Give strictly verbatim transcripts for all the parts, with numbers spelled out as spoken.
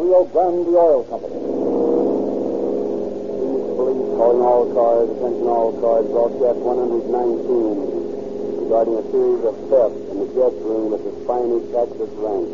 Rio Grande Oil Company. Police calling all cars, attention all cars, broadcast one nineteen, regarding a series of thefts in the guest room at the Spiny Texas Ranch.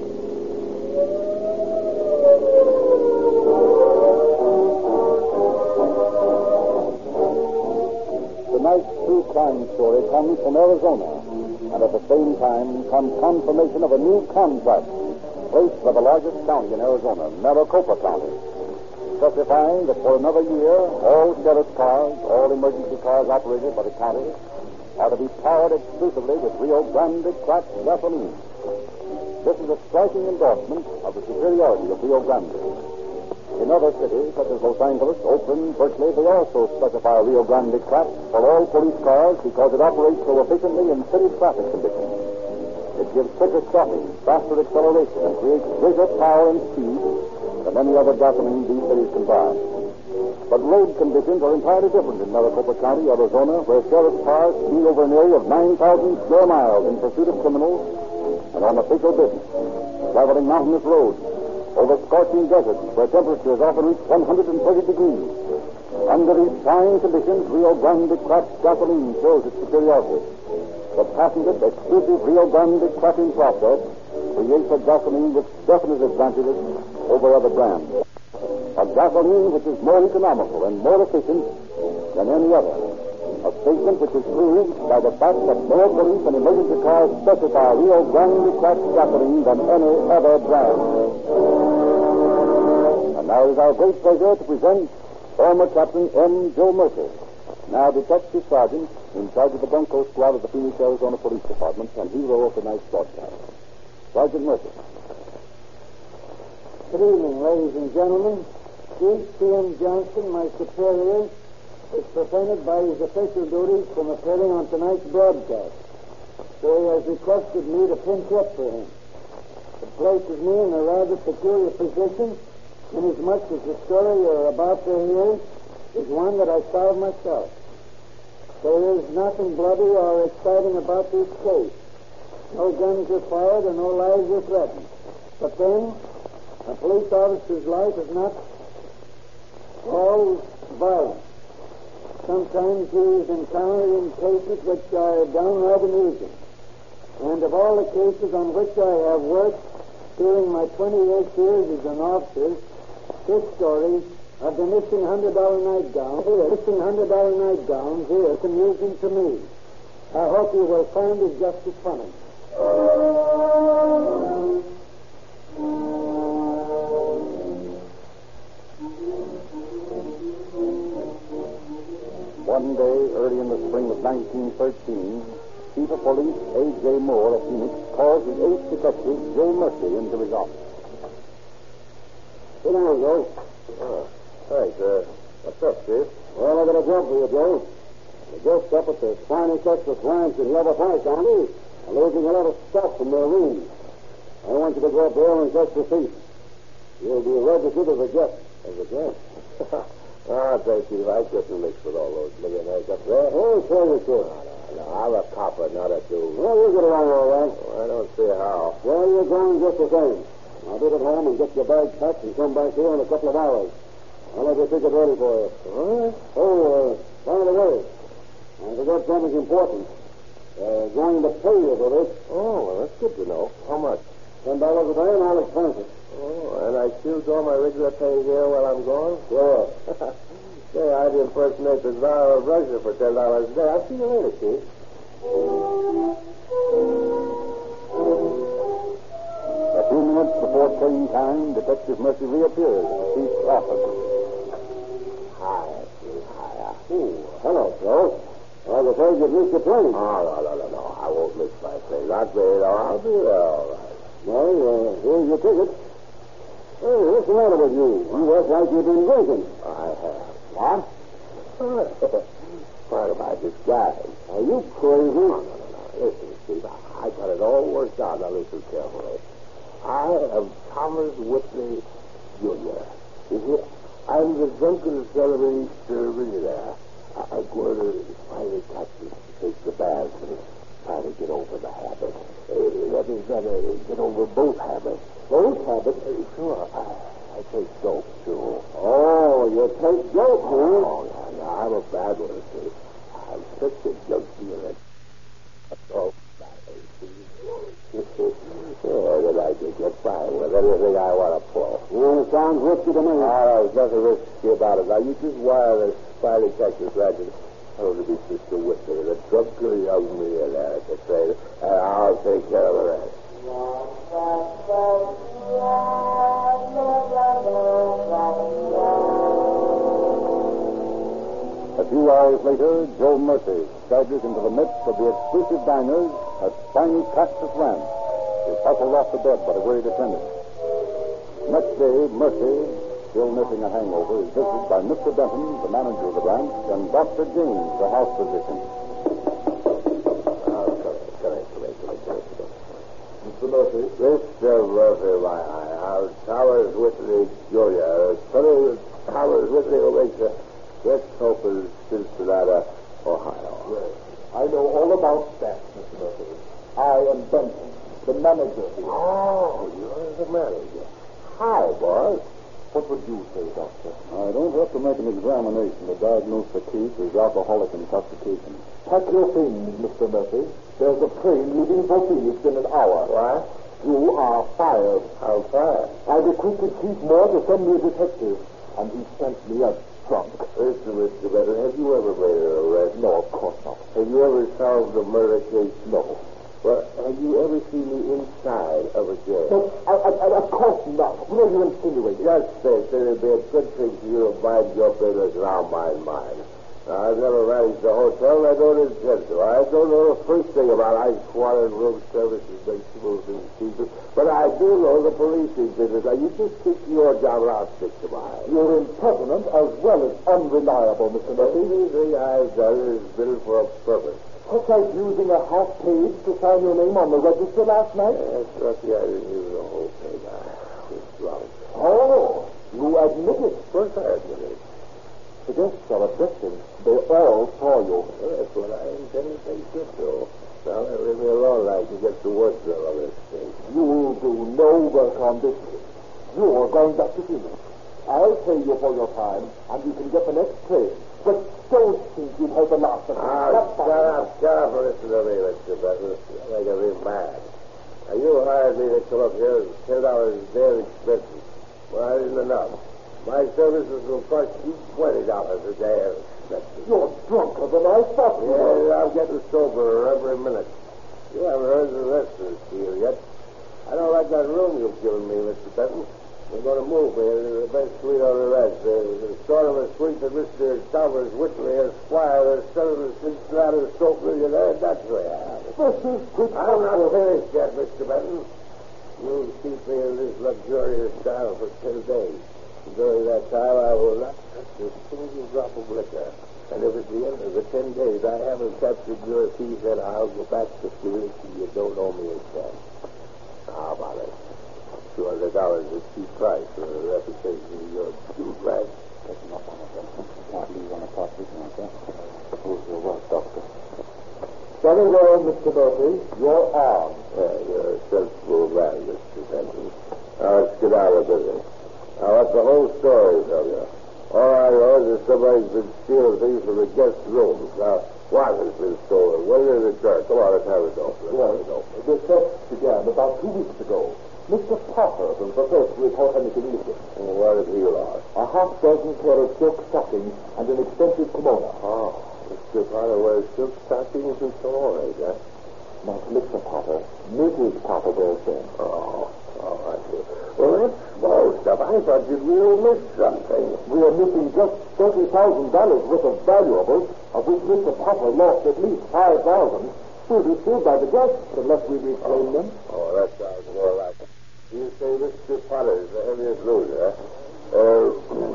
Tonight's true crime story comes from Arizona, and at the same time comes confirmation of a new contract placed by the largest county in Arizona, Maricopa County, specifying that for another year, all sheriff's cars, all emergency cars operated by the county, are to be powered exclusively with Rio Grande cracked gasoline. This is a striking endorsement of the superiority of Rio Grande. In other cities, such as Los Angeles, Oakland, Berkeley, they also specify Rio Grande cracked for all police cars because it operates so efficiently in city traffic conditions. It gives quicker stopping, faster acceleration, and creates greater power and speed than any other gasoline these cities can buy. But road conditions are entirely different in Maricopa County, Arizona, where sheriff's cars speed over an area of nine thousand square miles in pursuit of criminals and on official business, traveling mountainous roads, over scorching deserts where temperatures often reach one hundred thirty degrees. Under these trying conditions, Rio Grande cracked gasoline shows its superiority. The patented, exclusive Rio Grande cracking process creates a gasoline with definite advantages over other brands. A gasoline which is more economical and more efficient than any other. A statement which is proved by the fact that more police and emergency cars specify Rio Grande cracked gasoline than any other brand. And now it is our great pleasure to present former Captain M. Joe Murphy, now Detective Sergeant in charge of the Bronco Squad of the Phoenix, Arizona Police Department, and hero of tonight's broadcast. Sergeant Murphy. Good evening, ladies and gentlemen. Chief C M. Johnston, my superior, is prevented by his official duties from appearing on tonight's broadcast. So he has requested me to pinch hit for him. It places me in a rather peculiar position, inasmuch as the story you're about to hear is one that I solved myself. There is nothing bloody or exciting about this case. No guns are fired and no lives are threatened. But then, a police officer's life is not all violent. Sometimes he is encountered in cases which are downright amusing. And of all the cases on which I have worked during my twenty-eight years as an officer, this story of the missing hundred dollar nightgown, the missing hundred dollar nightgown here is amusing to me. I hope you will find it just as funny. One day, early in the spring of nineteen thirteen, Chief of Police A J. Moore of Phoenix called the ace detective Joe Murphy into his office. Sit down, Joe. Oh, thanks, uh, what's up, Chief? Well, I got a job for you, Joe. The just up at the Spiny Texas Ranch in Yavapai County are losing a lot of stuff from their rooms. I want you to go up there and fetch the thief. You'll be registered as a guest. As a guest? Ah, thank you. I couldn't mix with all those millionaires up there. Oh, sure you could. No, no, no. I'm a copper, not a dude. Well, you'll get along all right. I don't see how. Well, you're going just the same. I'll be at home and get your bag packed and come back here in a couple of hours. I'll have your ticket ready for you. All right. Oh, uh, by the way, I forgot something important. Uh, going to pay you for this. Oh, well, that's good to know. How much? Ten dollars a day and all expenses. Oh, and I still do my regular pay here while I'm gone? Sure. Say, I'd impersonate the Tsar of Russia for ten dollars a day. I'll see you later, Chief. A few minutes before train time, Detective Murphy reappears in the chief's office. Hi, Chief. Hi. Oh, hello, Joe. I was afraid you'd missed your plane. Oh, no, no, no, no. I won't miss my plane. Not very long. I'll be there all right. Well, uh, here's your ticket. Hey, what's the matter with you? You look like you've been drinking. I have. What? Part of my disguise. Are you crazy? No, no, no, no. Listen, Steve, I, I got it all worked out. Now listen carefully. I am Thomas Whitley, Junior You hear? I'm the drunken celebrity millionaire. I, I go to Spiny Texas to take the baths and try to get over the habit. Uh, that is, that uh, get over both habits. Both habits? Uh, sure. I, I take your food. Oh, yeah, yeah, I'm a bad one, see. I'm such a junkie in it. Oh, oh, then I can get by with anything I want to pull. Well, it sounds risky to me. Oh, there's nothing risky about it. Now, you just wire this Spidey Texas Legend. Oh, to be Sister Whitley, the drunker young millionaire, I say, and I'll take care of the rest. A few hours later, Joe Murphy staggers into the midst of the exclusive diners at Spiny Cactus Ranch. He's hustled off to bed by the worried attendant. Next day, Murphy, still nipping a hangover, is visited by Mister Benton, the manager of the ranch, and Doctor James, the house physician. Oh, come in, come in, come in, come in, come in, come in. Mister Murphy? Mister Murphy, my eye. How Towers Whitley Junior Fellow Towers Whitley who makes a West Hope in Cincinnati, Ohio. Yes. I know all about that, Mister Murphy. I am Benton, the manager here. Oh, you're the manager. Hi, boss. What would you say, Doctor? I don't have to make an examination to diagnose the case as alcoholic intoxication. Pack your things, Mister Murphy. There's a train leaving for Phoenix in an hour. What? You are fired. How far? I requested Chief Moore to send me a detective, and he sent me a drunk. Listen, Mister Benton, have you ever made an arrest? No, of course not. Have you ever solved a murder case? No. Well, have you ever seen the inside of a jail? No, I, I, I, of course not. What are you insinuating? Just this, that it'd be a good thing for you to mind your business and I'll mind mine. Now, I've never managed a hotel, and I don't intend to. I don't know the first thing about ice water and room services, vegetables and seafood, but I do know the policing business. Now, you just stick to your job and I'll stick to mine. You're impertinent as well as unreliable, Mister Murphy. Everything I've done is been for a purpose. Was I using a half page to sign your name on the register last night? That's lucky I didn't use the whole thing. I was drunk. Oh, you admit it. Of course I admit it. The guests are objecting. They all saw you. Well, that's what I intended they should do. Now, let leave me alone. I can get to work on this thing. You'll do no work on this case. You're going back to Phoenix. I'll pay you for your time, and you can get the next train. But don't think you've heard the last of it. Ah, shut up, shut up and listen to me, Mister Benton. You're making me mad. Now, you hired me to come up here with ten dollars a day of expenses. Well, I didn't enough. My services will cost you twenty dollars a day of expenses. You're drunker than I thought you were. Yeah, I'm getting soberer every minute. You haven't heard the rest of this deal yet. I don't like that room you've given me, Mister Benton. We're going to move me into the best suite on the ranch. The, the sort of a suite that Mister Towers Whitley, Esquire, the son of the Cincinnati soap millionaire, that's where I have it. This is good. I'm not finished yet, Mister Benton. You'll keep me in this luxurious style for ten days. During that time, I will not touch a single drop of liquor. And if at the end of the ten days I haven't captured your thief, then I'll go back to Phoenix and you don't owe me a cent. How about it? Two hundred dollars is a cheap price for the reputation of your two friends. That's enough on it, Benson. Can't leave on a proposition like that. Suppose you're right, Doctor. Very well, Mister Murphy. You're on. Yeah, you're a sensible man, Mister Benton. Now, let's get out of business. Now, what's the whole story from you? All I know is that somebody's been stealing things from the guest rooms. Now, what has been stolen? When did it occur? Come on, let's have it open. Let's have it open. The theft began about two weeks ago. Mister Potter was the first to report anything missing. Well, what did he lost? A half dozen pair of silk stockings and an expensive kimono. Oh, Mister Potter wears silk stockings and kimonos, huh? Not Mister Potter. Missus Potter wears them. Oh, oh, I see. Well, that's small stuff. I thought you'd really miss something. We are missing just thirty thousand dollars worth of valuables, of which Mister Potter lost at least five thousand. Will be sued by the guests unless we reclaim them. Oh, that sounds more like it. You say Mister Potter is the heaviest loser, huh? Uh,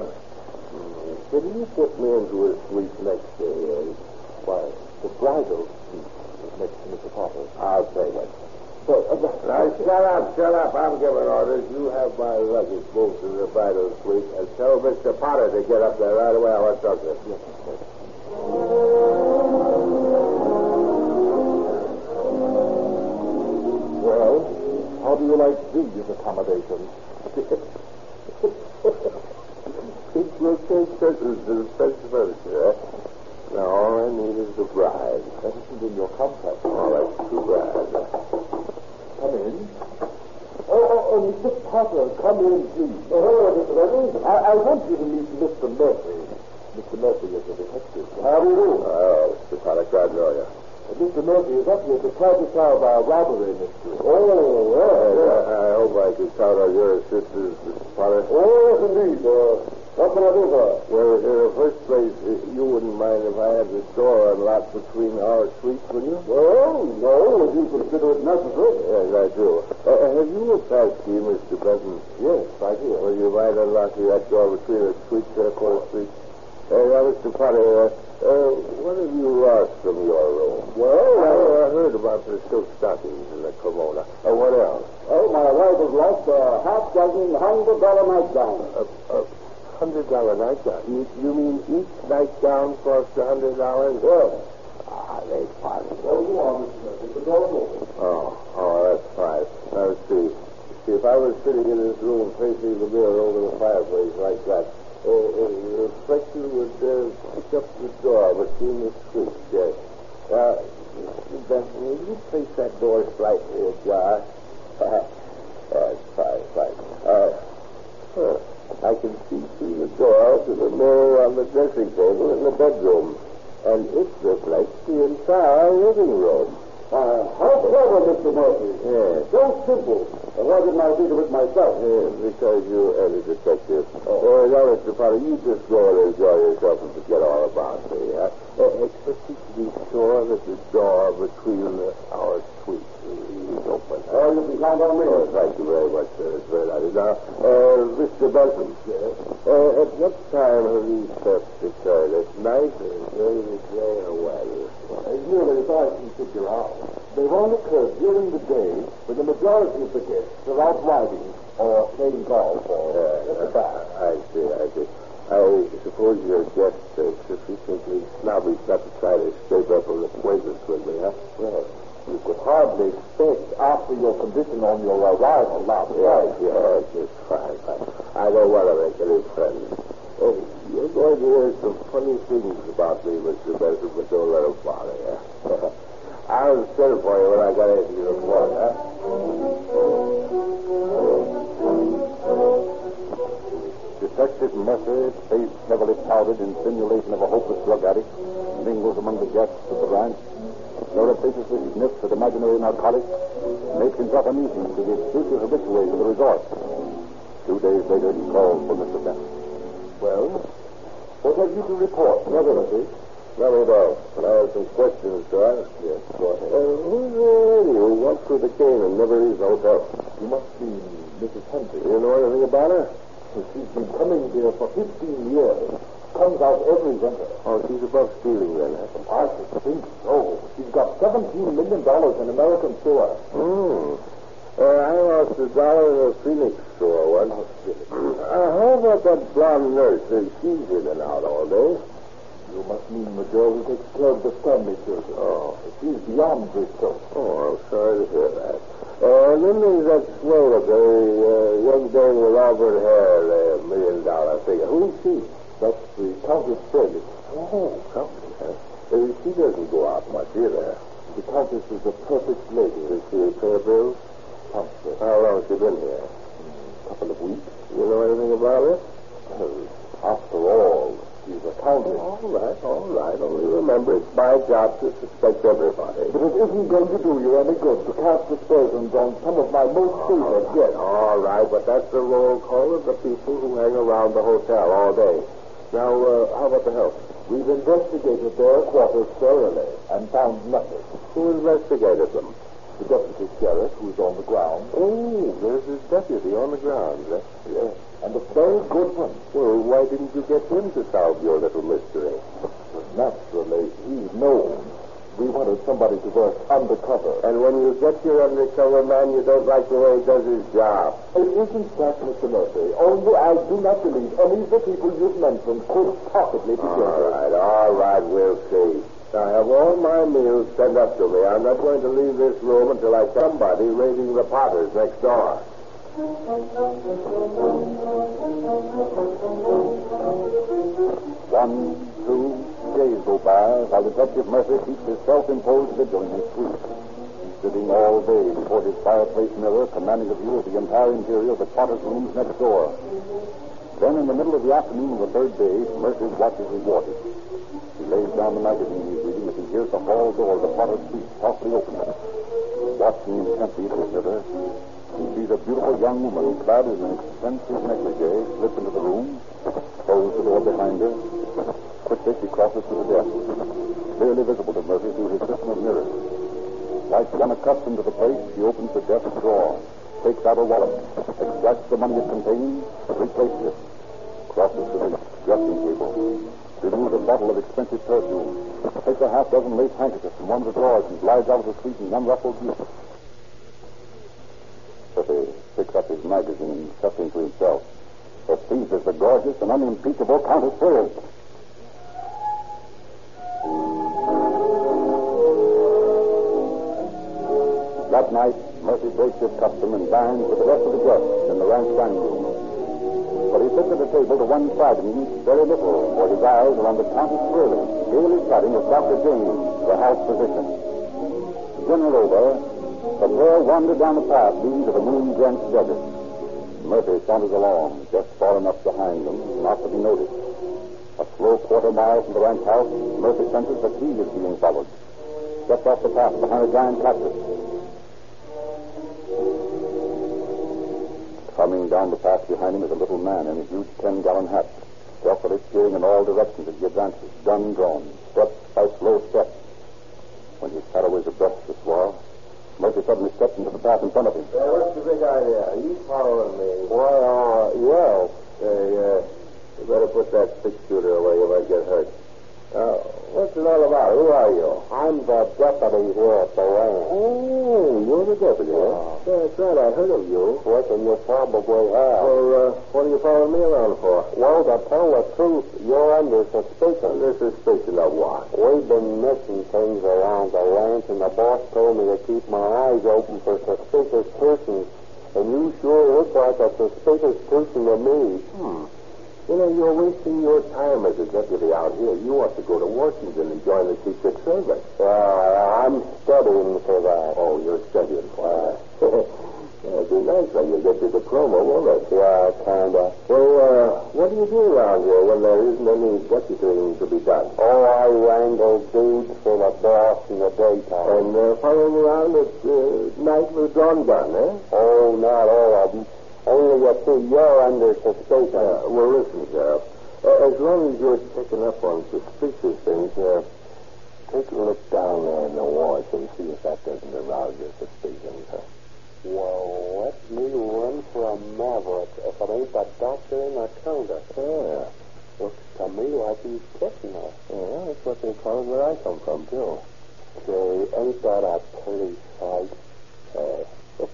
can you put me into a suite next to him? Why, the bridal suite is next to Mister Potter. I'll take it. So, uh, Now, shut up, shut up. I'm giving orders. You have my luggage moved to the bridal suite and tell Mister Potter to get up there right away. I want to talk to him. yes, yes. Well, how do you like these accommodations? He We'll, we'll take curtains to the special furniture. Now, all I need is the bride. That isn't in your contract. Oh, that's too bad. Come in. Oh, oh, oh, Mister Potter, come in, please. Oh, hello, Mister Evans. I, I want you to meet Mister Murphy. Mister Murphy is a detective. How do you do? Oh, Mister Potter, glad to know you. Uh, Mister Murphy is up here to try to solve our robbery mystery. Oh, well, I, well. I, I hope I can count on your assistance, Mister Potter. Oh, yes, indeed. Uh, what can I do for you? Well, in the first place, uh, you wouldn't mind if I had the door unlocked between our suites, would you? Well, no, if you consider it necessary. Yes, I do. Uh, have you a pass key, Mister Benton? Yes, right here. Well, you mind unlocking that door between the suites there, Court Street? Uh, now, Mister Potter, uh, uh, what have you lost from your room? Well, I uh, uh, heard about the silk stockings in the kimono. Uh, what else? oh, my wife has lost a half dozen hundred dollar nightgowns. A, a hundred dollar nightgown. You, you mean each nightgown costs a hundred dollars? Yes. Ah, they fine. Well, go on, Mister Murphy. The door's open. Oh, oh, that's fine. Now, let's see. See, if I was sitting in this room facing the mirror over the fireplace like that, uh, uh, the reflection would uh, pick up the door between the suites. Yes. Uh, Mister Benson, will you place that door slightly ajar? That's fine, fine. Uh, huh. I can see through the door to the mirror on the dressing table in the bedroom, and it reflects the entire living room. Uh, how clever, Mister Murphy. Yes. So simple. And why didn't I think of it myself? Yes, because you're a detective. Oh. Uh, now, Mister Potter, you just go and enjoy yourself and forget all about me. Huh? Uh, expect you to be sure that the door between the, our suites is open. Oh, you can count on me. Oh, thank you very much, sir. It's very nice. Now, uh, Mister Benson, Yes. uh, at what time have these thefts occurred? At night or during the day or when? As nearly as I can figure out, they've all occurred during the day when the majority of the guests are out riding or playing golf or Uh, at the bar. I see, I see. I suppose your guests are sufficiently snobbish not to try to scrape up an acquaintance with me, huh? Well, you could hardly expect after your condition on your arrival last Yes, night. yes, it's fine, fine. I don't want to make any friends. Oh, you're going to hear some funny things about me, Mister Benson, but don't let them bother you. I'll send for you when I got into your report, huh? Detective Murphy, face heavily powdered in simulation of a hopeless drug addict, mingles among the guests of the ranch, surreptitiously sniffs at imaginary narcotics, makes himself a nuisance to the exclusive habitués of the resort. Two days later, he calls for Mister Benson. Well, what have you to report? Never, Murphy. Not at all. But I have some questions to ask you. Go ahead. Uh, who's the lady who walks with the cane and never leaves the hotel? You must be Missus Henry. You know anything about her? She's been coming here for fifteen years. Comes out every winter. Oh, she's above stealing then, huh? I should think so. She's got seventeen million dollars in American tour. Hmm. Uh, I lost a dollar in a Phoenix store once. Uh, how about that blonde nurse? Uh, she's in and out all day. You must mean the girl who takes care of the Stanley children. Oh. She's beyond Bristol. Oh, I'm sorry to hear that. Uh, and then there's that swell of a uh, young dame with auburn hair, a million dollar figure. Who is she? That's the Countess Shirley. Oh, Countess, huh? Uh, she doesn't go out much either. The Countess is a perfect lady. Does she pay her bills? Countess. How long has she been here? A couple of weeks. You know anything about her? Well, after all, she's a countess. All right, all right. Only remember, it's my job to suspect everybody. But it isn't going to do you any good to cast aspersions on some of my most favored guests. All right, but that's the roll call of the people who hang around the hotel all day. Now, uh, how about the health? We've investigated their quarters thoroughly and found nothing. Who investigated them? The deputy sheriff, who's on the ground. Oh, there's a deputy on the ground, eh? Yes, and a very good one. Well, why didn't you get him to solve your little mystery? But naturally, he's known. We wanted somebody to work undercover. And when you get your undercover man, you don't like the way he does his job. It isn't that, Mister Murphy. Only I do not believe any of the people you've mentioned could possibly be All guilty. right, all right, we'll see. I have all my meals sent up to me. I'm not going to leave this room until I somebody raiding the Potters next door. One, two days go by while Detective Murphy keeps his self-imposed vigil in his suite, sitting all day before his fireplace mirror, commanding a view of the entire interior of the Potter's rooms next door. Then, in the middle of the afternoon of the third day, Murphy's watch is rewarded. He lays down the magazine he's reading as he hears the hall door of the Potter's suite softly open. Watching intently at his mirror, he sees a beautiful young woman clad in an expensive negligee slip into the room, close the door behind her. Quickly, she crosses to the desk, clearly visible to Murphy through his system of mirrors. Like one accustomed to the place, she opens the desk drawer, takes out a wallet, extracts the money it contains, replaces it, crosses to the dressing table, removes a bottle of expensive perfume, takes a half dozen lace handkerchiefs from one of the drawers and glides out of the suite in unruffled beauty. Murphy picks up his magazine, chuckling to himself. It seizes the gorgeous and unimpeachable Countess Therese. That night, Murphy breaks his custom and dines with the rest of the guests in the ranch dining room. But he sits at the table to one side and eats very little, for his eyes are on the Countess Therese, gaily chatting with Doctor James, the house physician. Dinner over, the pair wander down the path leading to the moon-drenched desert. Murphy saunters along, just far enough behind them not to be noticed. A slow quarter mile from the ranch house, Murphy senses that he is being followed. Steps off the path behind a giant cactus. Coming down the path behind him is a little man in a huge ten-gallon hat, stealthily peering in all directions as he advances, gun drawn, step by slow step. When his shadow is abreast the swell, Murphy suddenly steps into the path in front of him. Uh, what's the big idea? Are you following me? Why, uh, yes. Hey, uh, you better put that six-shooter away. You might get hurt. Uh, what's it all about? Who are you? I'm the deputy here at the ranch. Oh, you're the deputy, huh? Yeah. Yeah, that's right. I heard of you. Reckon you probably have. Well, uh, what are you following me around for? Well, to tell the truth, you're under suspicion. Under suspicion of what? We've been missing things around the ranch, and the boss told me to keep my eyes open for suspicious persons. And you sure look like a suspicious person to me. Hmm. You know, you're wasting your time as a deputy out here. You ought to go to Washington and join the Secret Service. Uh, I'm studying for that. Oh, you're studying for that. It'd be nice when you get your diploma, won't it? Yeah, kinda. So, uh, what do you do around here when there isn't any deputying to be done? Oh, I wrangle dudes for the boss in the daytime. And uh, following around at uh, night with a drawn gun, eh? Oh, not all of them. Only you see, you're under suspicion. Uh, well, listen, Sheriff. Uh, as long as you're picking up on suspicious things, uh, take a look down there in the wash and see if that doesn't arouse your suspicions. Huh? Well, let me run for a maverick if it ain't the doctor and the counter. Yeah. Looks to me like he's kissing us. Yeah, that's what they call it where I come from, too. Say, ain't that a pretty sight? Uh,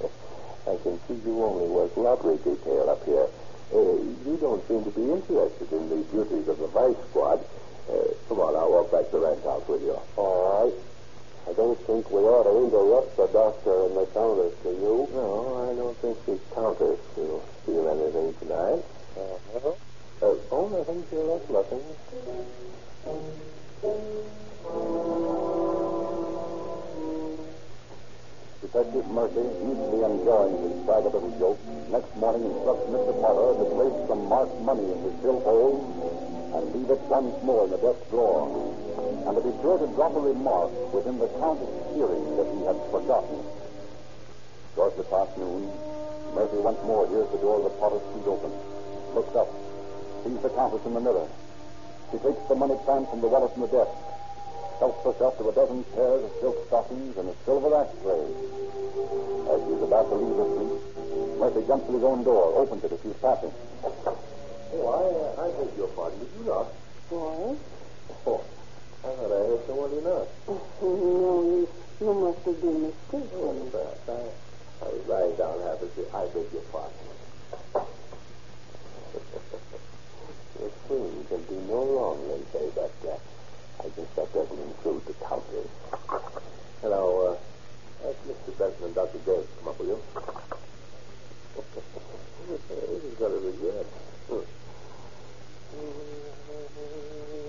I can see you only work lottery detail up here. Uh, you don't seem to be interested in the beauties of the vice squad. Uh, come on, I'll walk back to the ranch house with you. All right. I don't think we ought to interrupt the doctor and the countess, do you? No, I don't think the countess will steal anything tonight. Uh-huh. Uh, oh, nothing, Sheriff, nothing. Detective Murphy, hugely enjoying his private little joke, next morning instructs Mister Potter to place some marked money in his billfold and leave it once more in the desk drawer, and to be sure to drop a remark within the Countess' hearing that he had forgotten. Shortly past noon, Murphy once more hears the door of the Potter's suite open, looks up, sees the Countess in the mirror. She takes the money plant from the wallet in the desk, helps herself to a dozen pairs of silk stockings and a silver ashtray. As she's about to leave the suite, Murphy jumps to his own door, opens it as she's passing. Oh, I, uh, I beg your pardon. Did you knock? What? Oh, I thought I heard someone you knock. Oh, no, you, you must have been mistaken. Oh, in fact, I, I was lying down half asleep. I beg your pardon. The queen can do no wrong, they say, but uh, I guess that doesn't include the countess. Hello, uh, ask Mister Benson and Doctor James to come up with you. This is going to be good. Hmm.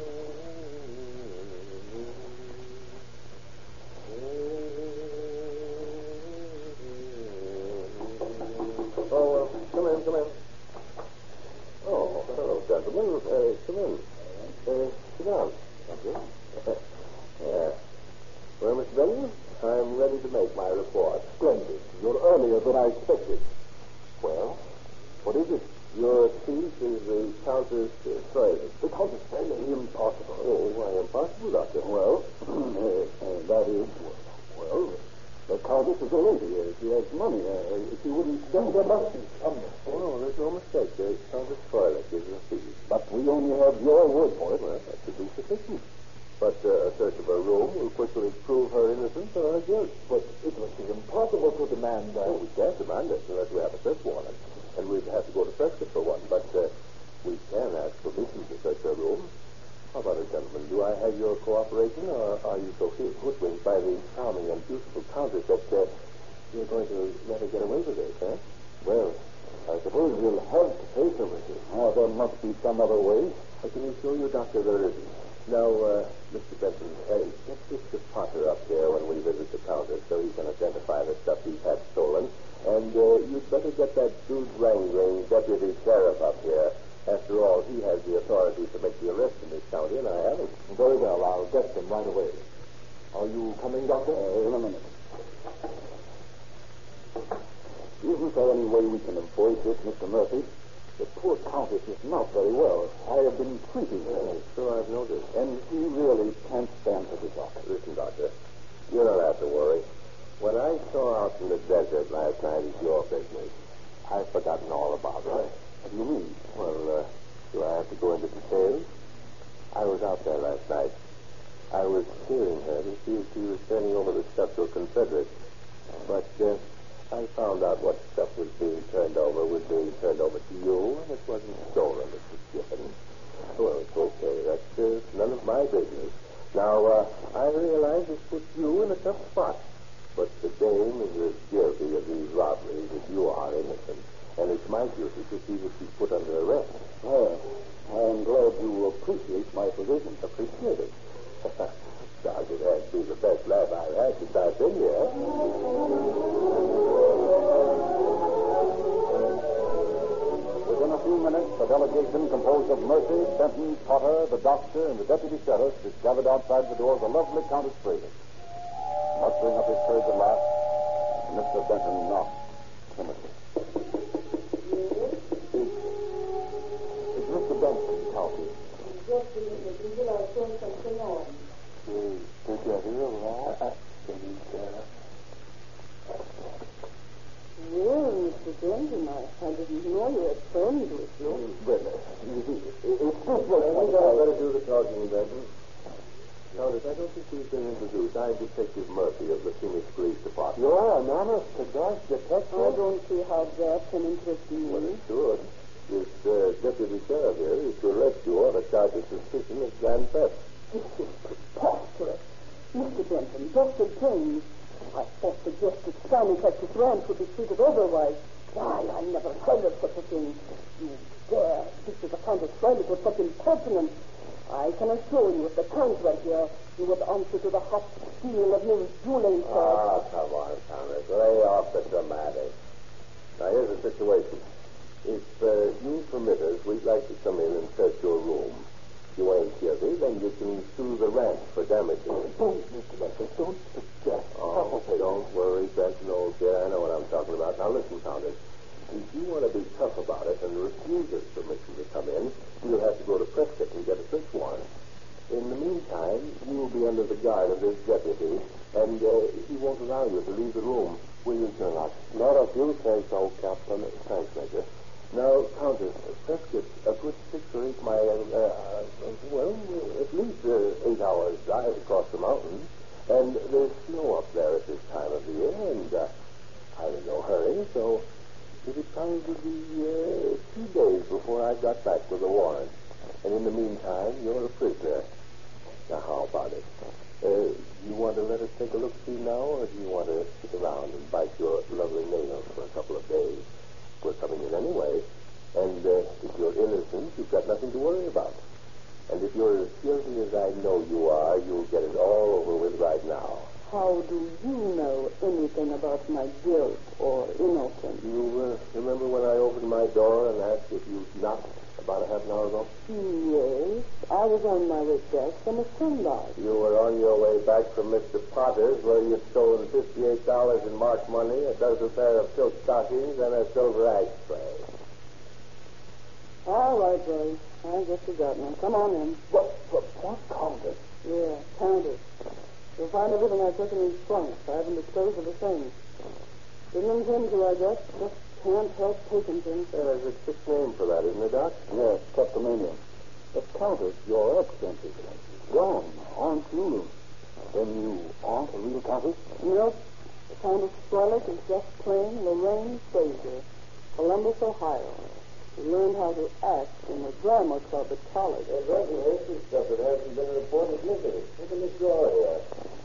in. Uh, sit down. Thank you. Yeah. Well, Mister Benton, I'm ready to make my report. Splendid. You're earlier than I expected. Well, what is it? Your chief is the Countess uh, Fraley. The Countess Fraley? Impossible. Oh, why impossible, Doctor? Well, uh, uh, that is, well, the Countess is a lady. Uh, she has money. Uh, she wouldn't... Then there must be some mistake. Oh, there's no mistake. The Countess Fraley is a thief. But we only have your word for it. Well, that should be sufficient. But uh, a search of her room will quickly prove her innocence or her guilt. But it would be impossible to demand that. Oh, we can't demand it unless we have a search warrant. And we'd have to go to Prescott for one. But uh, we can ask permission to search her room. How about it, gentlemen? Do I have your cooperation, or are you so hoodwinked by the charming and beautiful Countess that uh, you're going to let her get away with it, huh? Well, I suppose you'll have to pay for it. Oh, there must be some other way. I can assure you, Doctor, there isn't. Now, uh, Mister Benson, uh, get Mister Potter up there when we visit the Countess so he can identify the stuff he's had stolen. And uh, you'd better get that dude wrangling deputy sheriff up here. After all, he has the authority to make the arrest in this county, and I haven't. Very well, I'll get them right away. Are you coming, Doctor? Uh, in a minute. Isn't there any way we can avoid this, Mister Murphy? The poor Countess is not very well. I have been treating her. Oh, sure, I've noticed. And she really can't stand for this office. Listen, Doctor, you don't have to worry. What I saw out in the desert last night is your business. I've forgotten all about it. What do you mean? Well, uh, do I have to go into details? I was out there last night. I was steering her to see if she was turning over the stuff to a Confederate. But uh, I found out what stuff was being turned over was being turned over to you, and it wasn't stolen, Mister Giffen. Well, it's okay. That's uh, none of my business. Now, uh, I realize this puts you in a tough spot. But the dame is as guilty of these robberies as you are innocent. And it's my duty to see that she's put under arrest. Well, I'm glad you appreciate my position. Appreciate it. Sergeant has to be the best lab I've had since I've been here. Within a few minutes, the delegation composed of Murphy, Benton, Potter, the doctor, and the deputy sheriff is gathered outside the door of the lovely Countess Fraley. Mustering up his courage at last, Mister Benton knocked timidly. It's Mister Benson, Countess. Just a minute, until I turn something on. Did you hear that? Well, Mister Benton, I, I didn't know you had friends with you. Well, you see, it's this way. I think I'd better do the talking, Benton. Notice, I don't think we've been introduced. I'm Detective Murphy of the Phoenix Police Department. You're an honest to gosh detective. I don't see how that can interest you. Well, it should. This uh, deputy sheriff here is to arrest you on a charge of suspicion of grand theft. This is preposterous. Mister Benton, Doctor James, I thought suggested Stanley Texas Ranch would be treated otherwise. Why, I never heard of such a thing. You dare speak to the Countess Fraley with such impertinence. I can assure you, if the Count were here, you would answer to the hot steel of his dueling sword. Ah, come on, Conrad. Lay off the dramatic. Now, here's the situation. If uh, you permit us, we'd like to come in and search your room. If you ain't guilty, then you can sue the ranch for damages. Don't, Mister Benson, don't suggest. Oh, don't worry, Benson, old kid. I know what I'm talking about. Now, listen, Countess. If you want to be tough about it and refuse us permission to come in, you'll have to go to Prescott and get a search warrant. In the meantime, you will be under the guard of this deputy, and uh, he won't allow you to leave the room. Will you, Sherlock? Not if you say so, Captain. Thanks, Major. Now, Countess, Prescott's a good six or eight miles, uh, uh, well, at least uh, eight hours drive across the mountains. And there's snow up there at this time of the year, and uh, I'm in no hurry, so it would probably be uh, two days before I got back with a warrant. And in the meantime, you're a prisoner. Now, how about it? Uh, you want to let us take a look-see now, or do you want to sit around and bite your lovely nails for a couple of days? We're coming in anyway. And uh, if you're innocent, you've got nothing to worry about. And if you're as guilty as I know you are, you'll get it all over with right now. How do you know anything about my guilt or innocence? You uh, remember when I opened my door and asked if you'd knock about a half an hour ago? Yes. I was on my way back from a friend died. You were on your way back from Mister Potter's, where you'd stolen fifty-eight dollars in marked money, a dozen pair of silk stockings, and a silver ashtray. All right, Ray. I guess you got me. Come on in. What? What? What Countess? Yeah, Countess. You'll find everything I took in these trunks. I haven't disposed of a thing. Didn't intend to, I guess. Just can't help taking things. Yeah, there's a sick name for that, isn't it, Doc? Yes, kleptomania. But Countess, you're eccentric. Gone, aren't you? Then you aren't a real Countess? Nope. The Countess Scarlet is just plain Lorraine Fraser, Columbus, Ohio. She learned how to act in the drama club at college. There's reservation stuff that hasn't been reported missing. Look at this drawer here.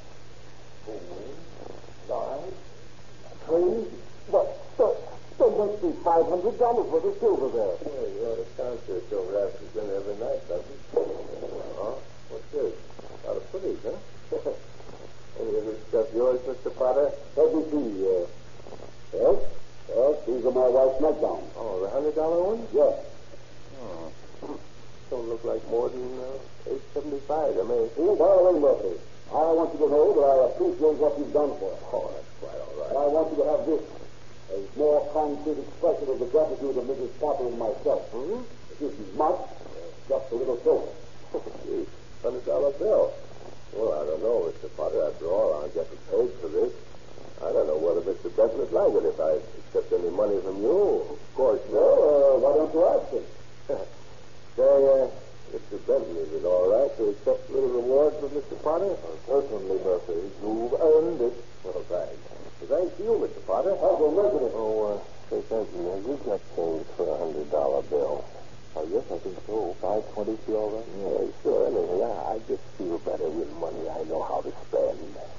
Nine. Three. What? So, there must be five hundred dollars worth of silver there. Yeah, you ought to count your silver after dinner every night, doesn't it? Huh? What's this? A lot of pretties, huh? Any of this stuff yours, Mister Potter? Let me see. Uh, yes? Yes, these are my wife's nightgowns. Oh, the hundred dollar ones? Yes. Oh. Don't look like more than uh, eight seventy five to me. See, by the way, Murphy, I want you to know that I appreciate what you've done for us. Oh, that's quite all right. I want you to have this as more concrete expression of the gratitude of Missus Potter and myself. Hmm? It isn't much, just a little silver. Gee, hundred dollar bill. Well, I don't know, Mister Potter. After all, I'll get paid for this. I don't know whether Mister Benton would like it if I accept any money from you. Of course, no. Well, uh, why don't you ask him? Say, uh, Mister Benton, is it all right to accept a little reward from Mister Potter? Uh, certainly, Murphy. You've earned it. Well, thanks. Well, thanks to you, Mister Potter. I'll go make it. Oh, uh, say, thank you. Now, you got change for a hundred dollar bill. Oh, yes, I think so. Five twenty, feel all right? Yeah, sure. Anyway, I, I just feel better with money I know how to spend.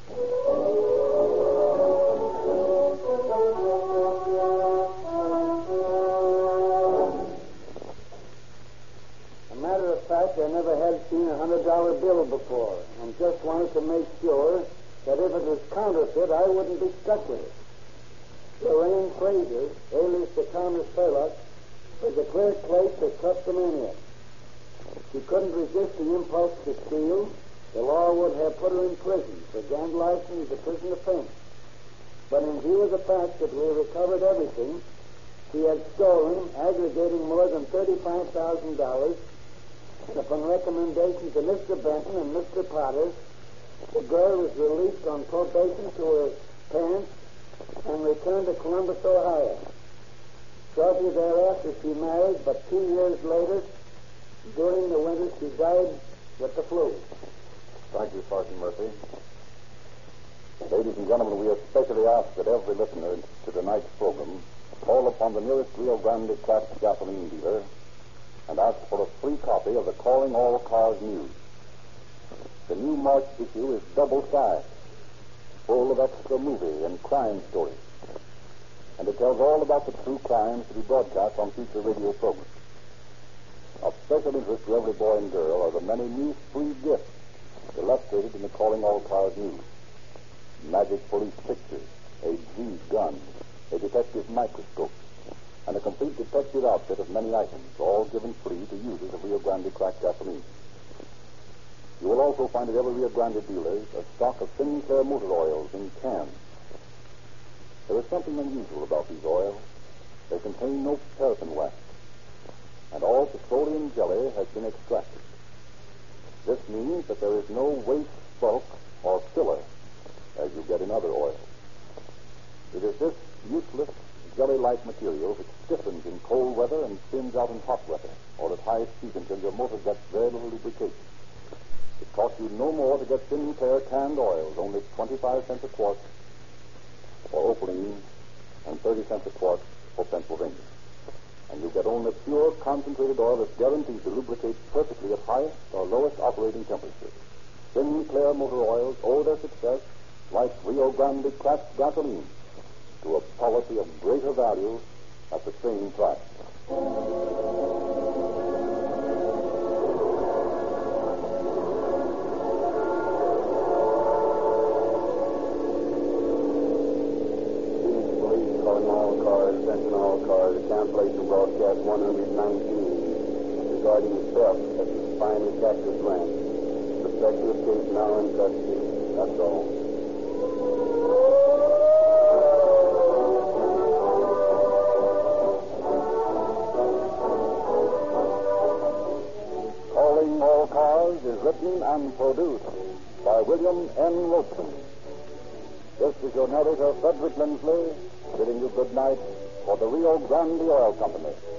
As a matter of fact, I never had seen a hundred dollar bill before, and just wanted to make sure that if it was counterfeit, I wouldn't be stuck with it. Lorraine Fraser, alias the Countess Sherlock, was a clear case of kleptomania. She couldn't resist the impulse to steal. The law would have put her in prison for grand larceny is a prison offense. But in view of the fact that we recovered everything, she had stolen, aggregating more than thirty-five thousand dollars, and upon recommendation to Mister Benton and Mister Potter, the girl was released on probation to her parents and returned to Columbus, Ohio. Shortly thereafter, she married, but two years later, during the winter, she died with the flu. Thank you, Sergeant Murphy. Ladies and gentlemen, we especially ask that every listener to tonight's program call upon the nearest Rio Grande craft gasoline dealer and ask for a free copy of the Calling All Cars News. The new March issue is double-sized, full of extra movie and crime stories, and it tells all about the true crimes to be broadcast on future radio programs. Of special interest to every boy and girl are the many new free gifts illustrated in the Calling All Cars News. Magic police pictures, a G gun, a detective microscope, and a complete detective outfit of many items, all given free to users of Rio Grande cracked gasoline. You will also find at every Rio Grande dealer a stock of Sinclair motor oils in cans. There is something unusual about these oils. They contain no paraffin wax, and all petroleum jelly has been extracted. This means that there is no waste bulk or filler as you get in other oils. It is this useless jelly-like material which stiffens in cold weather and thins out in hot weather, or at high speed until your motor gets very little lubrication. It costs you no more to get Sinclair canned oils, only twenty-five cents a quart for Opaline and thirty cents a quart for Pennsylvania. And you get only pure concentrated oil that's guaranteed to lubricate perfectly at highest or lowest operating temperature. Sinclair motor oils owe their success, like Rio Grande cracked gasoline, to a policy of greater value at the same price. Police calling all cars, attention all cars, cancellation broadcast one hundred nineteen. out at the spiny Cactus Ranch. Suspect to escape now in custody. That's all. Calling All Cars is written and produced by William N. Wilson. This is your narrator, Frederick Lindsley, bidding you good night for the Rio Grande Oil Company.